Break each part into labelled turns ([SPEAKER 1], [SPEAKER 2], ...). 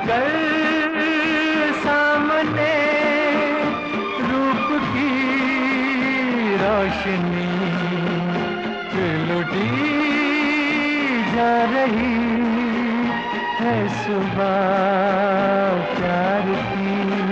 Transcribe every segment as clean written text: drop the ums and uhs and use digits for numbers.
[SPEAKER 1] कर सामने रूप की रोशनी फिर लुटी जा रही है सुबह प्यार की।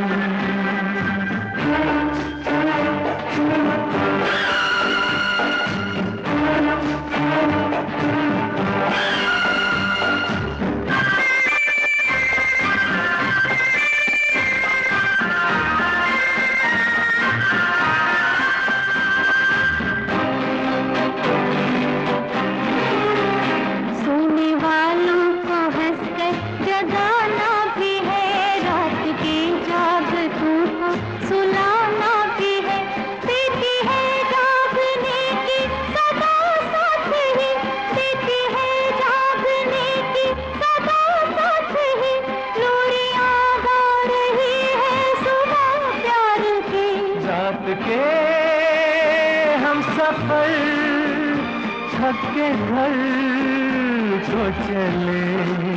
[SPEAKER 1] के हम सफर थक के घर को चले,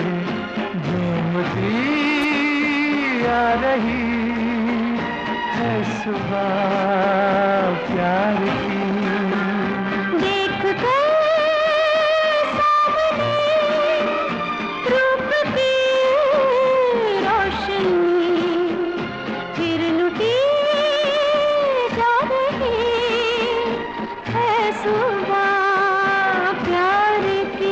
[SPEAKER 1] झूमती आ रही है सुबह प्यार की।
[SPEAKER 2] देख कर सामने रूप की रोशनी फिर लुटी सुबह प्यार की।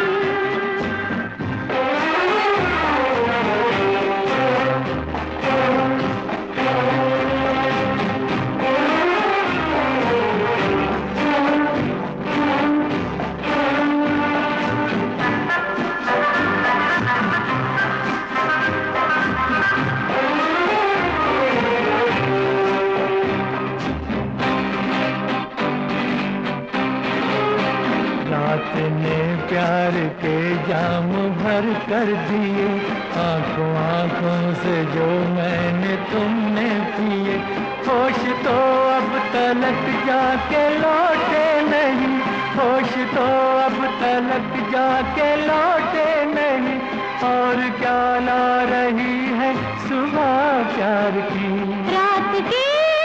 [SPEAKER 1] रात ने प्यार के जाम भर कर दिए, आंखों आंखों से जो मैंने तुमने पिए। होश तो अब तलक जाके लौटे नहीं, होश तो अब तलक जाके लौटे नहीं, और क्या ला रही है सुबह प्यार की।
[SPEAKER 2] रात की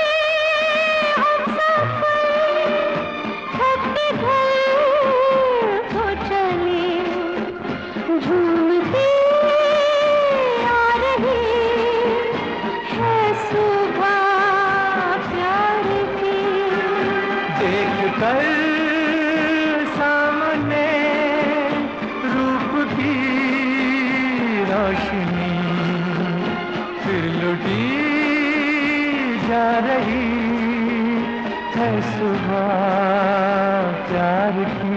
[SPEAKER 2] झूमती आ रही है सुबह प्यार की।
[SPEAKER 1] देख कर सामने रूप की रोशनी फिर लुटी जा रही है सुबह प्यार की।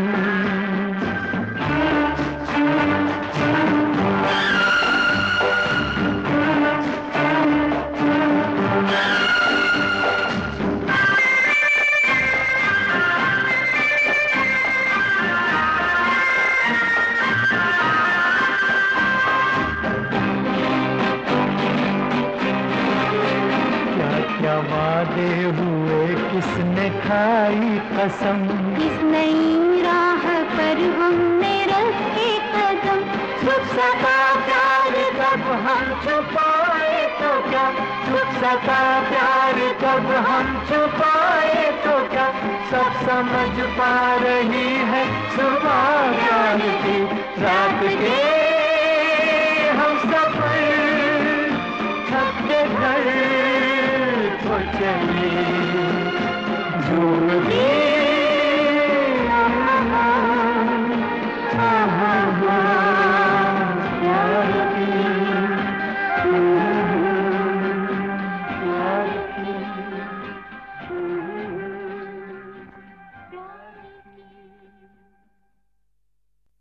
[SPEAKER 1] क्या वादे हुए, किसने खाई कसम,
[SPEAKER 2] इस नई राह पर हमने रखे कदम। छुप सका प्यार कब हम छुपाए तो क्या,
[SPEAKER 1] छुप सका प्यार कब हम छुपाए तो क्या, सब समझ पा रही है सुबह प्यार की। रात के